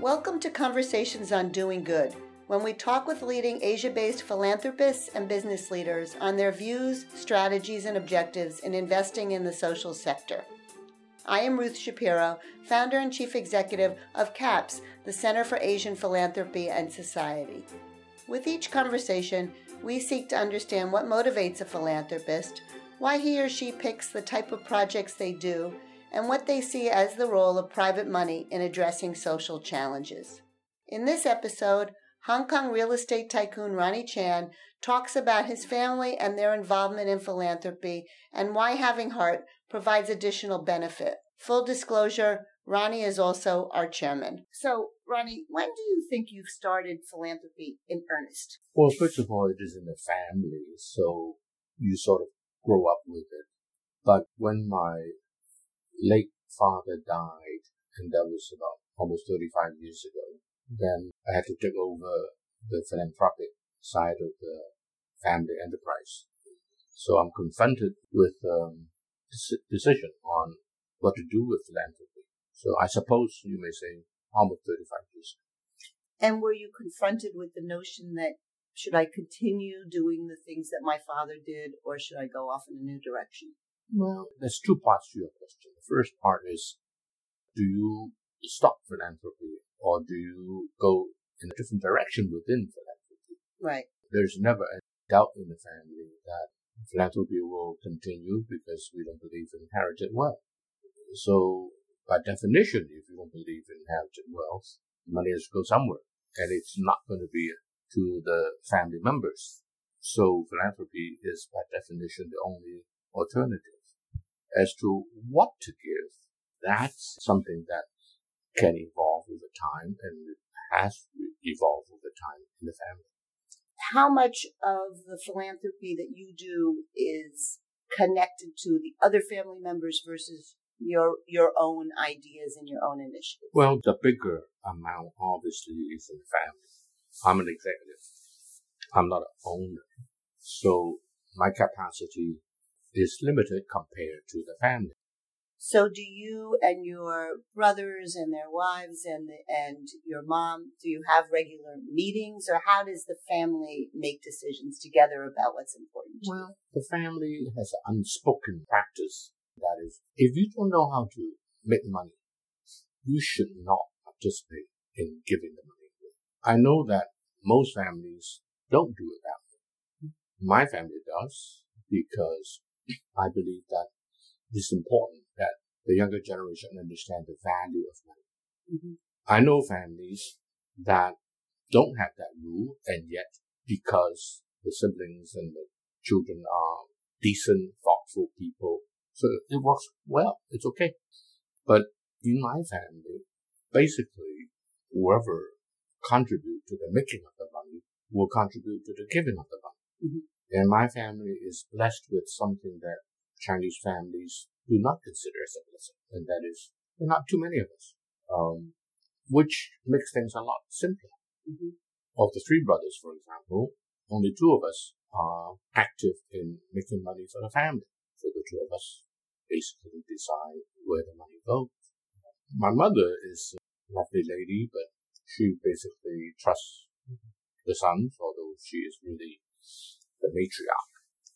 Welcome to Conversations on Doing Good, when we talk with leading Asia-based philanthropists and business leaders on their views, strategies, and objectives in investing in the social sector. I am Ruth Shapiro, founder and chief executive of CAPS, the Center for Asian Philanthropy and Society. With each conversation, we seek to understand what motivates a philanthropist, why he or she picks the type of projects they do, and what they see as the role of private money in addressing social challenges. In this episode, Hong Kong real estate tycoon Ronnie Chan talks about his family and their involvement in philanthropy and why having heart provides additional benefit. Full disclosure, Ronnie is also our chairman. So, Ronnie, when do you think you've started philanthropy in earnest? Well, first of all, it is in the family, so you sort of grow up with it. But when my late father died, and that was about almost 35 years ago, then I had to take over the philanthropic side of the family enterprise. So I'm confronted with decision on what to do with philanthropy. So I suppose you may say almost 35 years ago. And were you confronted with the notion that should I continue doing the things that my father did, or should I go off in a new direction? Well, there's two parts to your question. The first part is, do you stop philanthropy or do you go in a different direction within philanthropy? Right. There's never a doubt in the family that philanthropy will continue because we don't believe in inherited wealth. So, by definition, if you don't believe in inherited wealth, money has to go somewhere, and it's not going to be to the family members. So, philanthropy is, by definition, the only alternative. As to what to give, that's something that can evolve over time and has evolved over time in the family. How much of the philanthropy that you do is connected to the other family members versus your own ideas and your own initiatives? Well, the bigger amount obviously is in the family. I'm an executive. I'm not an owner. So my capacity is limited compared to the family. So do you and your brothers and their wives and your mom, do you have regular meetings, or how does the family make decisions together about what's important to you? Well, the family has an unspoken practice. That is, if you don't know how to make money, you should not participate in giving the money away. I know that most families don't do it that way. My family does, because I believe that it's important that the younger generation understand the value of money. Mm-hmm. I know families that don't have that rule, and yet because the siblings and the children are decent, thoughtful people, so it works well. It's okay. But in my family, basically, whoever contribute to the making of the money will contribute to the giving of the money. Mm-hmm. And my family is blessed with something that Chinese families do not consider as a blessing, and that is, there are not too many of us, which makes things a lot simpler. Mm-hmm. Of the three brothers, for example, only two of us are active in making money for the family. So the two of us basically decide where the money goes. My mother is a lovely lady, but she basically trusts the sons, although she is really the matriarch.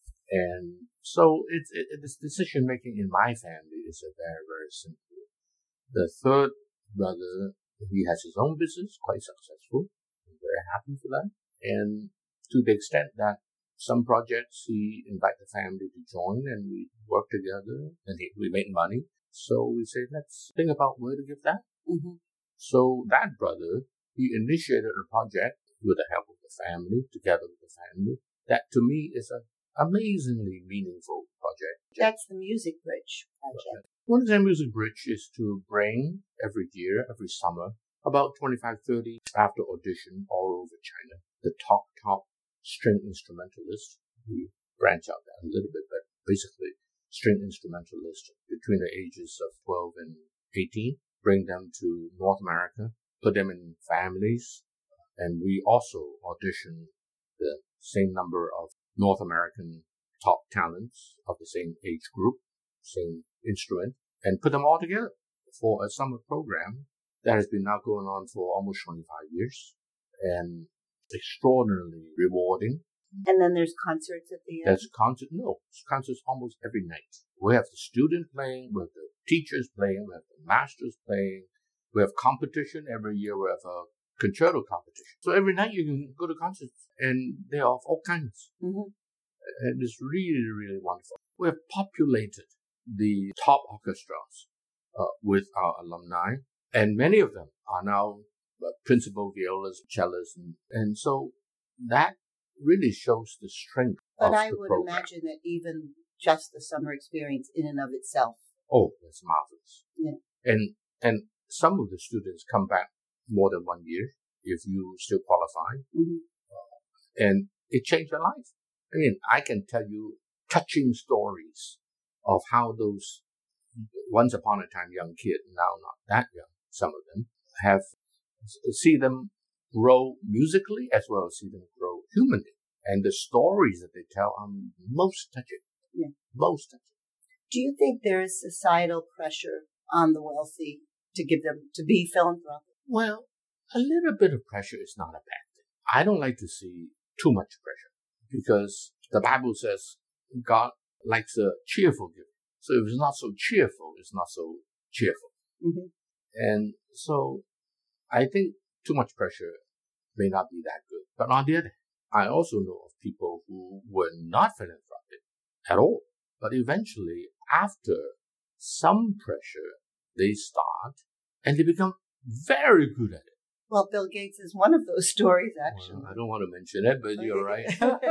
And so this decision making in my family is a very, very simple. The third brother, he has his own business, quite successful. I'm very happy for that. And to the extent that some projects he invite the family to join and we work together and we make money. So we say, let's think about where to give that. Mm-hmm. So that brother, he initiated a project with the help of the family, together with the family, that to me is an amazingly meaningful project. That's the Music Bridge project. One of the Music Bridge is to bring every year, every summer, about 25, 30 after audition all over China, the top string instrumentalists. We branch out that a little bit, but basically string instrumentalists between the ages of 12 and 18, bring them to North America, put them in families, and we also audition the same number of North American top talents of the same age group, same instrument, and put them all together for a summer program that has been now going on for almost 25 years and extraordinarily rewarding. And then there's concerts at the end. There's concerts almost every night. We have the student playing, we have the teachers playing, we have the masters playing. We have competition every year. We have a concerto competition. So every night you can go to concerts, and they're of all kinds. Mm-hmm. And it's really, really wonderful. We have populated the top orchestras with our alumni, and many of them are now principal violas, cellists, and so that really shows the strength of the program. But I would imagine that even just the summer experience in and of itself. Oh, that's marvelous. Yeah. And some of the students come back more than 1 year if you still qualify. Mm-hmm. And it changed their life. I mean, I can tell you touching stories of how those once upon a time young kids, now not that young, some of them, have see them grow musically as well as see them grow humanly. And the stories that they tell are most touching. Yeah. Most touching. Do you think there is societal pressure on the wealthy to give them, to be philanthropic? Well, a little bit of pressure is not a bad thing. I don't like to see too much pressure because the Bible says God likes a cheerful giver. So if it's not so cheerful, it's not so cheerful. Mm-hmm. And so I think too much pressure may not be that good. But on the other hand, I also know of people who were not philanthropic at all. But eventually, after some pressure, they start and they become very good at it. Well, Bill Gates is one of those stories, actually. Well, I don't want to mention it, but you're right.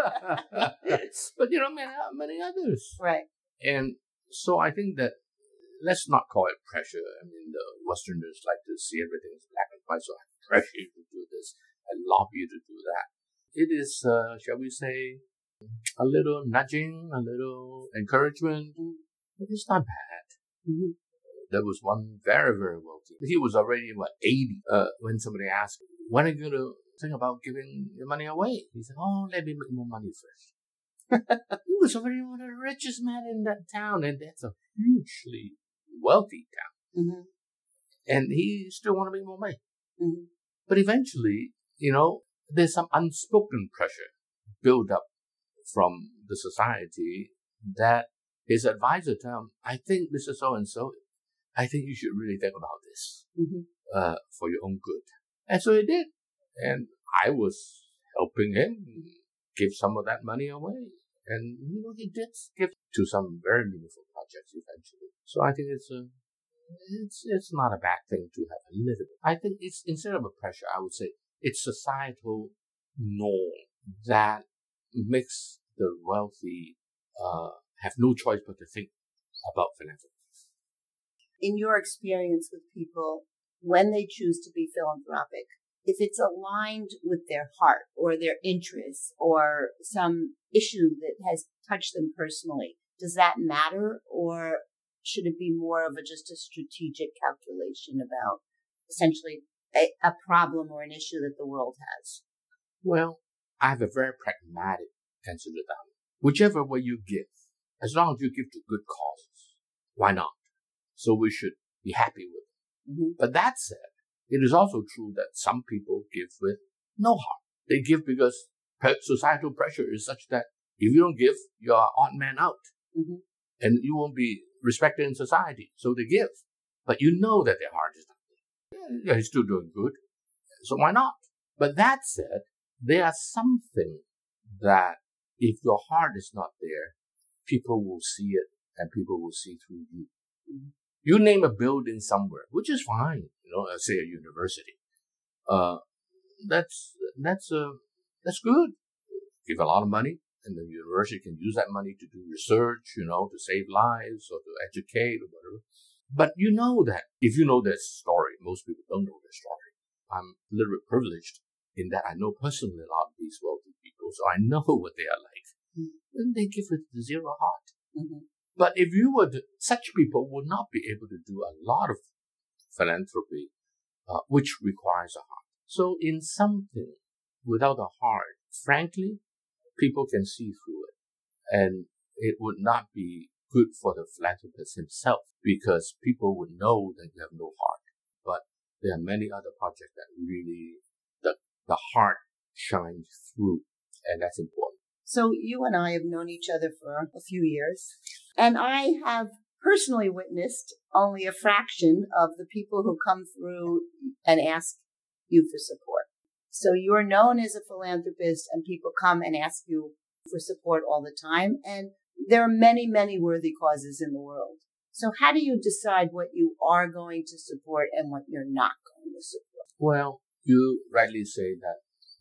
But many others. Right. And so I think that let's not call it pressure. I mean, the Westerners like to see everything as black and white, so I pressure you to do this, I lobby you to do that. It is, shall we say, a little nudging, a little encouragement. But it's not bad. Mm-hmm. There was one very, very wealthy. He was already, 80, when somebody asked, when are you going to think about giving your money away? He said, let me make more money first. He was already one of the richest men in that town, and that's a hugely wealthy town. Mm-hmm. And he still want to make more money. Mm-hmm. But eventually, there's some unspoken pressure built up from the society that his advisor told him, I think Mr. So-and-so, I think you should really think about this for your own good. And so he did. And I was helping him give some of that money away. And, he did give to some very meaningful projects eventually. So I think it's not a bad thing to have a little bit. I think it's, instead of a pressure, I would say it's societal norm that makes the wealthy have no choice but to think about philanthropy. In your experience with people, when they choose to be philanthropic, if it's aligned with their heart or their interests or some issue that has touched them personally, does that matter, or should it be more of just a strategic calculation about essentially a problem or an issue that the world has? Well, I have a very pragmatic answer to that. Whichever way you give, as long as you give to good causes, why not? So we should be happy with it. Mm-hmm. But that said, it is also true that some people give with no heart. They give because societal pressure is such that if you don't give, you are odd man out. Mm-hmm. And you won't be respected in society. So they give. But you know that their heart is not there. Yeah, he's still doing good. So why not? But that said, there are something that if your heart is not there, people will see it and people will see through you. Mm-hmm. You name a building somewhere, which is fine, say a university. That's good. Give a lot of money, and the university can use that money to do research, to save lives or to educate or whatever. But you know that if you know their story, most people don't know their story. I'm a little bit privileged in that I know personally a lot of these wealthy people, so I know what they are like. Mm-hmm. And they give with zero heart. Mm-hmm. But if you were such people would not be able to do a lot of philanthropy, which requires a heart. So in something without a heart, frankly, people can see through it. And it would not be good for the philanthropist himself because people would know that you have no heart. But there are many other projects that really, the heart shines through, and that's important. So you and I have known each other for a few years, and I have personally witnessed only a fraction of the people who come through and ask you for support. So you're known as a philanthropist, and people come and ask you for support all the time, and there are many, many worthy causes in the world. So how do you decide what you are going to support and what you're not going to support? Well, you rightly say that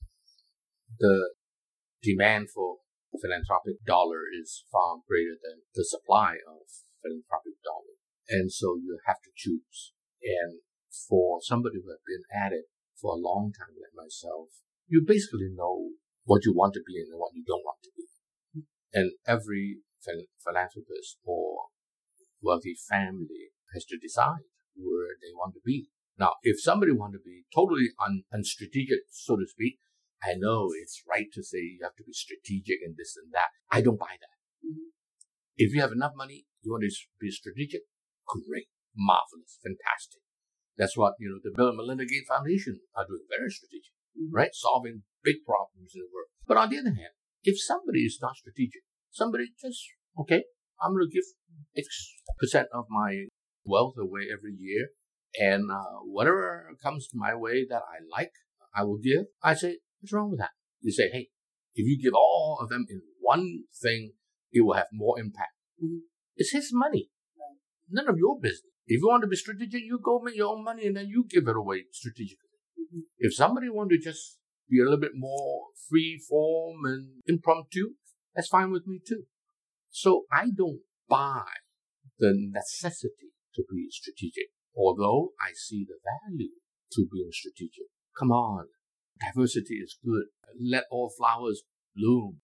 the demand for philanthropic dollar is far greater than the supply of philanthropic dollar. And so you have to choose. And for somebody who has been at it for a long time like myself, you basically know what you want to be and what you don't want to be. And every philanthropist or wealthy family has to decide where they want to be. Now, if somebody wants to be totally unstrategic, so to speak, I know it's right to say you have to be strategic and this and that. I don't buy that. Mm-hmm. If you have enough money, you want to be strategic, great, marvelous, fantastic. That's what, the Bill and Melinda Gates Foundation are doing, very strategic, right? Solving big problems in the world. But on the other hand, if somebody is not strategic, somebody just, okay, I'm going to give X% of my wealth away every year, and whatever comes my way that I like, I will give. I say, what's wrong with that? You say, hey, if you give all of them in one thing, it will have more impact. Mm-hmm. It's his money. Right. None of your business. If you want to be strategic, you go make your own money and then you give it away strategically. Mm-hmm. If somebody wants to just be a little bit more free form and impromptu, that's fine with me too. So I don't buy the necessity to be strategic, although I see the value to being strategic. Come on. Diversity is good. Let all flowers bloom.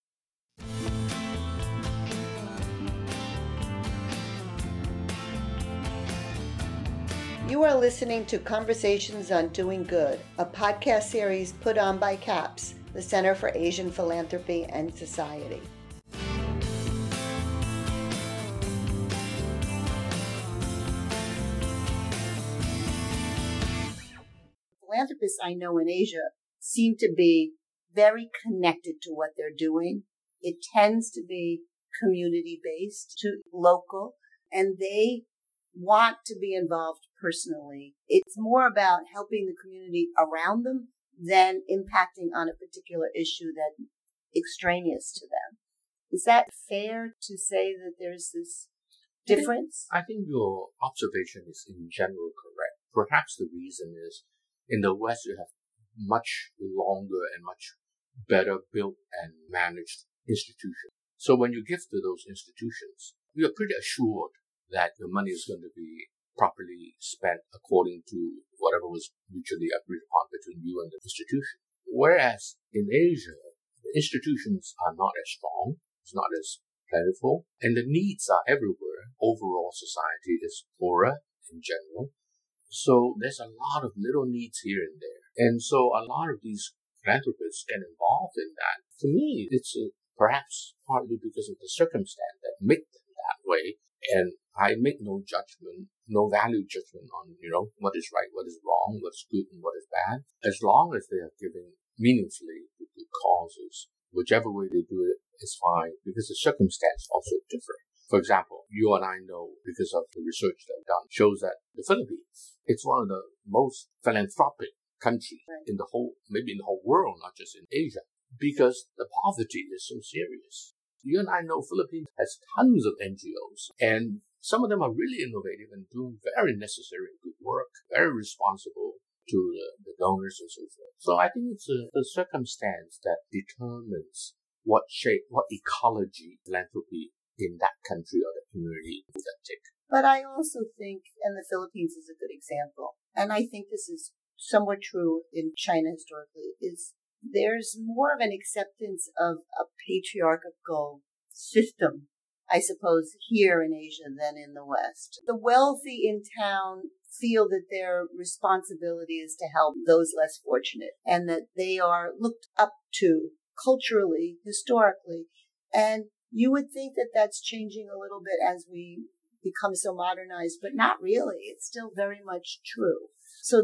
You are listening to Conversations on Doing Good, a podcast series put on by CAPS, the Center for Asian Philanthropy and Society. Philanthropists I know in Asia seem to be very connected to what they're doing. It tends to be community-based, to local, and they want to be involved personally. It's more about helping the community around them than impacting on a particular issue that's extraneous to them. Is that fair to say that there's this difference? I think your observation is in general correct. Perhaps the reason is in the West you have much longer and much better built and managed institutions. So when you give to those institutions, you're pretty assured that your money is going to be properly spent according to whatever was mutually agreed upon between you and the institution. Whereas in Asia, the institutions are not as strong, it's not as plentiful, and the needs are everywhere. Overall, society is poorer in general. So there's a lot of little needs here and there. And so a lot of these philanthropists get involved in that. To me, it's perhaps partly because of the circumstance that make them that way. And I make no judgment, no value judgment on, what is right, what is wrong, what's good and what is bad. As long as they are giving meaningfully to good causes, whichever way they do it is fine, because the circumstance also differ. For example, you and I know, because of the research that I've done, shows that the Philippines, it's one of the most philanthropic countries in the whole, maybe in the whole world, not just in Asia, because the poverty is so serious. You and I know Philippines has tons of NGOs, and some of them are really innovative and doing very necessary and good work, very responsible to the donors and so forth. So I think it's the circumstance that determines what shape, what ecology philanthropy in that country or the community would take. But I also think, and the Philippines is a good example, and I think this is somewhat true in China historically, is there's more of an acceptance of a patriarchal system, I suppose, here in Asia than in the West. The wealthy in town feel that their responsibility is to help those less fortunate and that they are looked up to culturally, historically. And you would think that that's changing a little bit as we become so modernized, but not really. It's still very much true. So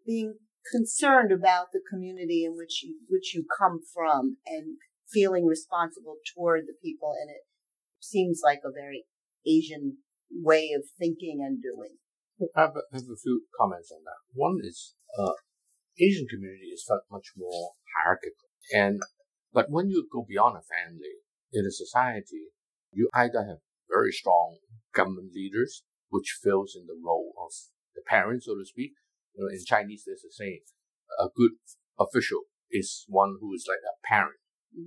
being concerned about the community in which you come from and feeling responsible toward the people in it seems like a very Asian way of thinking and doing. I have a few comments on that. One is, Asian community is much more hierarchical. But when you go beyond a family, in a society, you either have very strong government leaders, which fills in the role of the parent, so to speak. In Chinese, there's a saying, a good official is one who is like a parent,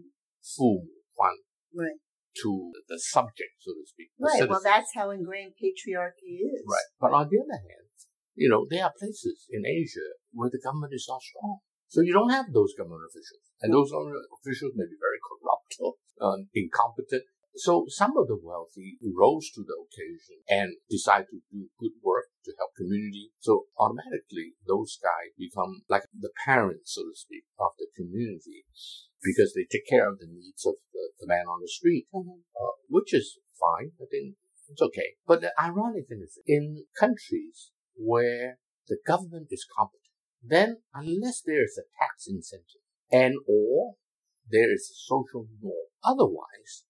Fu Huan, right, to the subject, so to speak. Right, well, that's how ingrained patriarchy is. Right, but on the other hand, there are places in Asia where the government is not strong. So you don't have those government officials. And those government officials may be very corrupt or incompetent. So some of the wealthy rose to the occasion and decide to do good work to help community. So automatically, those guys become like the parents, so to speak, of the community because they take care of the needs of the man on the street, which is fine. I think it's okay. But the ironic thing is, in countries where the government is competent, then unless there is a tax incentive and or there is a social norm, otherwise,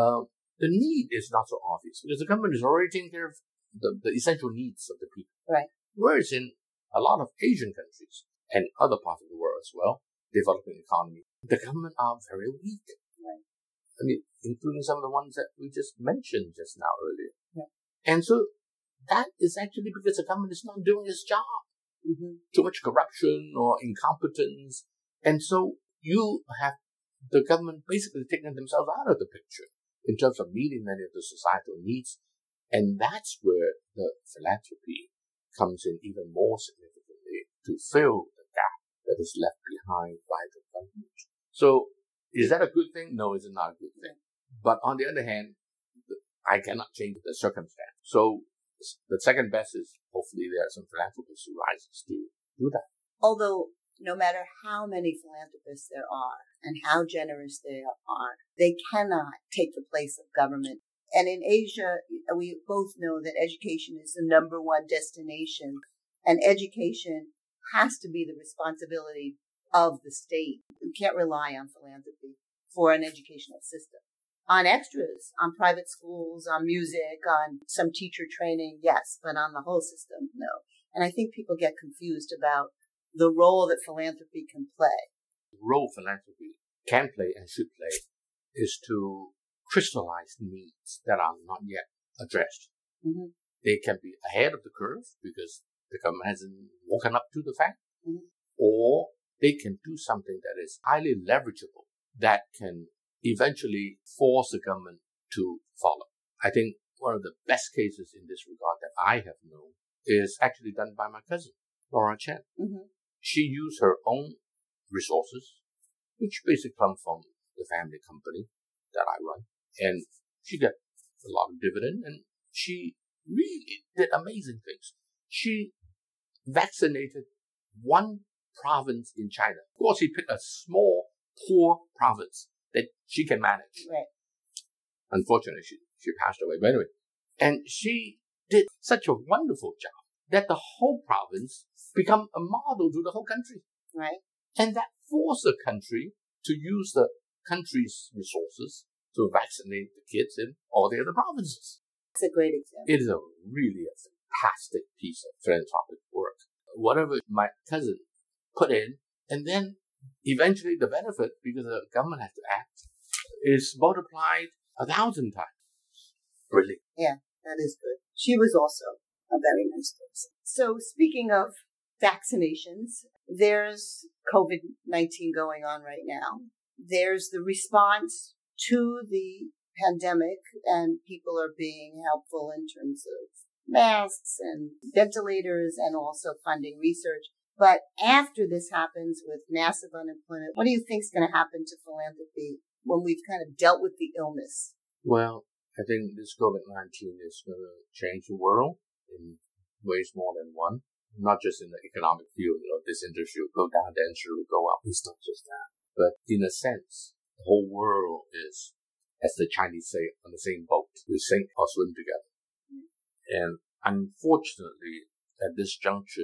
the need is not so obvious because the government is already taking care of the essential needs of the people. Right. Whereas in a lot of Asian countries and other parts of the world as well, developing economy, the government are very weak. Right. I mean, including some of the ones that we just mentioned just now earlier. Yeah. And so that is actually because the government is not doing its job. Too much corruption or incompetence. And so you have the government basically taking themselves out of the picture in terms of meeting many of the societal needs. And that's where the philanthropy comes in even more significantly to fill the gap that is left behind by the government. So is that a good thing? No, it's not a good thing. But on the other hand, I cannot change the circumstance. So the second best is hopefully there are some philanthropists who rises to do that. Although no matter how many philanthropists there are and how generous they are, they cannot take the place of government. And in Asia, we both know that education is the number one destination, and education has to be the responsibility of the state. You can't rely on philanthropy for an educational system. On extras, on private schools, on music, on some teacher training, yes, but on the whole system, no. And I think people get confused about the role that philanthropy can play. The role philanthropy can play and should play is to crystallize needs that are not yet addressed. They can be ahead of the curve because the government hasn't woken up to the fact, or they can do something that is highly leverageable that can eventually force the government to follow. I think one of the best cases in this regard that I have known is actually done by my cousin, Laura Chen. She used her own resources, which basically come from the family company that I run, and she got a lot of dividend, and she really did amazing things. She vaccinated one province in China. Of course, she picked a small, poor province that she can manage. Right. Unfortunately, she passed away. But anyway, and she did such a wonderful job that the whole province become a model to the whole country. Right. And that forced the country to use the country's resources to vaccinate the kids in all the other provinces. It's a great example. It is really a fantastic piece of philanthropic work. Whatever my cousin put in, and then eventually the benefit, because the government has to act, is multiplied 1,000 times. Brilliant. Yeah, that is good. She was also a very nice person. So speaking of vaccinations, there's COVID-19 going on right now. There's the response to the pandemic, and people are being helpful in terms of masks and ventilators and also funding research. But after this happens with massive unemployment, what do you think is going to happen to philanthropy when we've kind of dealt with the illness? Well, I think this COVID-19 is going to change the world in ways more than one. Not just in the economic field, this industry will go down, the industry will go up. It's not just that. But in a sense, the whole world is, as the Chinese say, on the same boat. We sink or swim together. And unfortunately, at this juncture,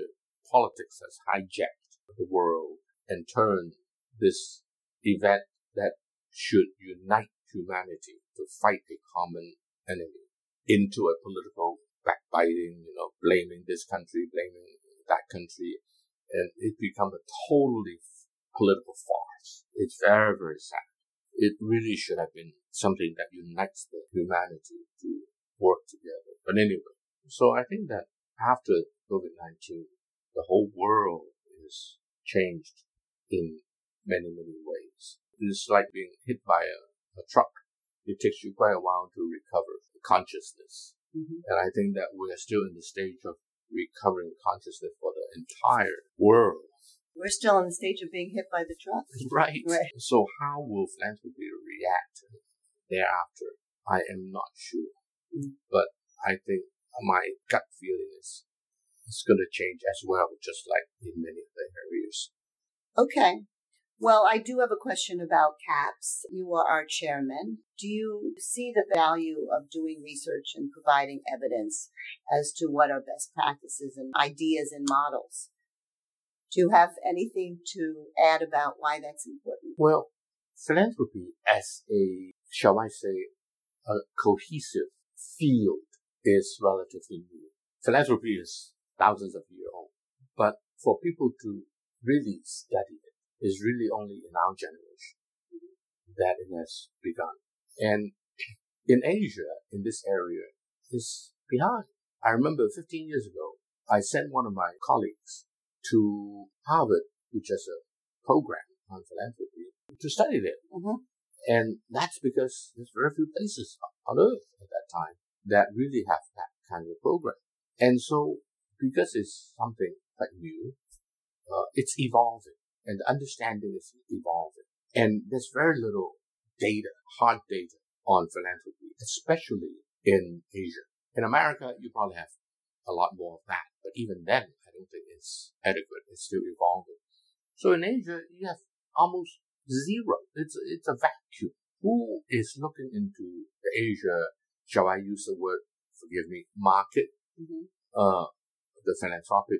politics has hijacked the world and turned this event that should unite humanity to fight a common enemy into a political backbiting, blaming this country, blaming that country, and it becomes a totally political farce. It's very, very sad. It really should have been something that unites the humanity to work together. But anyway, so I think that after COVID-19, the whole world is changed in many, many ways. It's like being hit by a truck. It takes you quite a while to recover consciousness. Mm-hmm. And I think that we are still in the stage of recovering consciousness for the entire world. We're still in the stage of being hit by the truck. Right. So how will philanthropy react thereafter? I am not sure. Mm-hmm. But I think my gut feeling is it's going to change as well, just like in many other areas. Okay. Well, I do have a question about CAPS. You are our chairman. Do you see the value of doing research and providing evidence as to what are best practices and ideas and models? Do you have anything to add about why that's important? Well, philanthropy as a, shall I say, a cohesive field is relatively new. Philanthropy is thousands of years old, but for people to really study it is really only in our generation that it has begun. And in Asia, in this area, is behind. I remember 15 years ago, I sent one of my colleagues to Harvard, which has a program on philanthropy, to study there. Mm-hmm. And that's because there's very few places on earth at that time that really have that kind of program. And so, because it's something quite new, it's evolving, and the understanding is evolving. And there's very little data, hard data on philanthropy, especially in Asia. In America, you probably have a lot more of that, but even then, I don't think it's adequate. It's still evolving. So in Asia, you have almost zero. It's a vacuum. Who is looking into the Asia, shall I use the word, forgive me, market, the philanthropic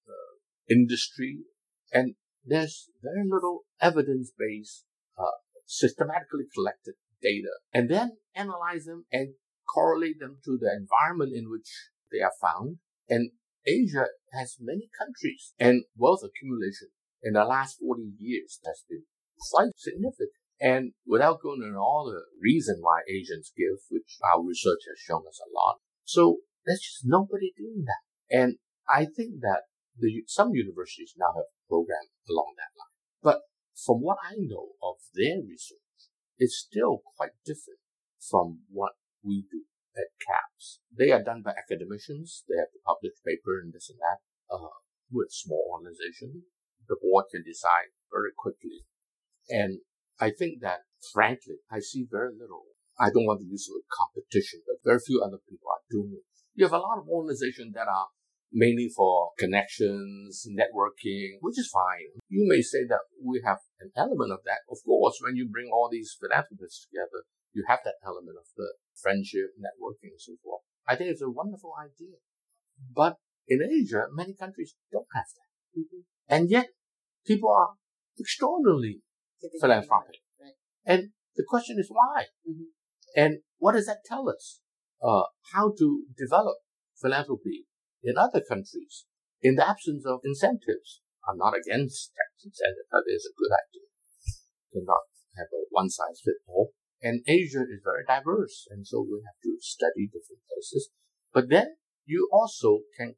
industry? And there's very little evidence-based, systematically collected data, and then analyze them and correlate them to the environment in which they are found. And Asia has many countries, and wealth accumulation in the last 40 years has been quite significant. And without going into all the reason why Asians give, which our research has shown us a lot, so there's just nobody doing that. And I think that some universities now have programs along that line. But from what I know of their research, it's still quite different from what we do at CAPS. They are done by academicians. They have to publish paper and this and that. We're a small organization. The board can decide very quickly. And I think that, frankly, I see very little. I don't want to use the word competition, but very few other people are doing it. You have a lot of organizations that are mainly for connections, networking, which is fine. You may say that we have an element of that. Of course, when you bring all these philanthropists together, you have that element of the friendship, networking, and so forth. I think it's a wonderful idea. But in Asia, many countries don't have that. Mm-hmm. And yet, people are extraordinarily philanthropic. Right. And the question is why? Mm-hmm. And what does that tell us? How to develop philanthropy in other countries in the absence of incentives. I'm not against tax incentives. That is a good idea. You cannot have a one-size-fits-all. And Asia is very diverse, and so we have to study different places. But then you also can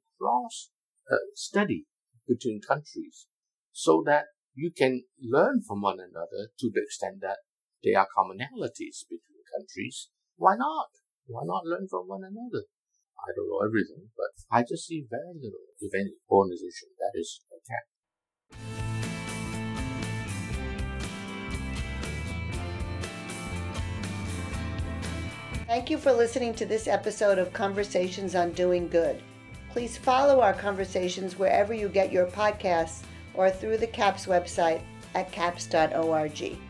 cross-study between countries so that you can learn from one another to the extent that there are commonalities between countries. Why not? Why not learn from one another? I don't know everything, but I just see very little, if any, organization that is attacked. Thank you for listening to this episode of Conversations on Doing Good. Please follow our conversations wherever you get your podcasts or through the CAPS website at caps.org.